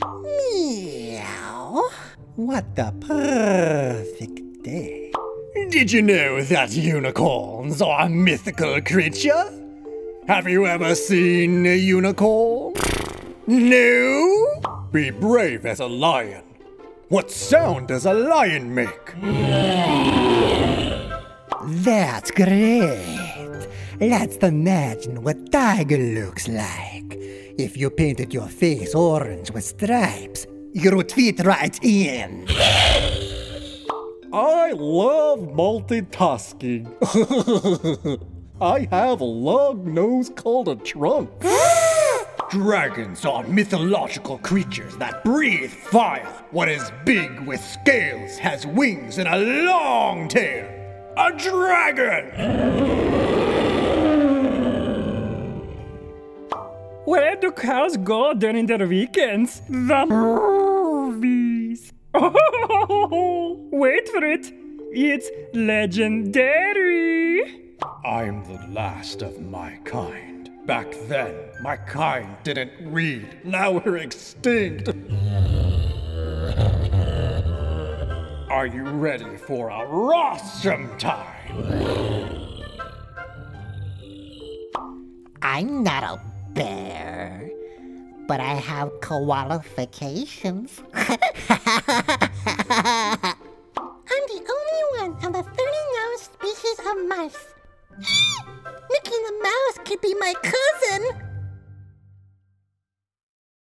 Meow. What a perfect day. Did you know that unicorns are a mythical creature? Have you ever seen a unicorn? No? Be brave as a lion. What sound does a lion make? That's great. Let's imagine what tiger looks like. If you painted your face orange with stripes, you would fit right in. I love multitasking. I have a long nose called a trunk. Dragons are mythological creatures that breathe fire. What is big with scales, has wings, and a long tail? A dragon! Where do cows go during their weekends? The movies. Oh, wait for it. It's legendary. I'm the last of my kind. Back then, my kind didn't read. Now we're extinct. Are you ready for a rostrum time? I'm not a bear, but I have qualifications.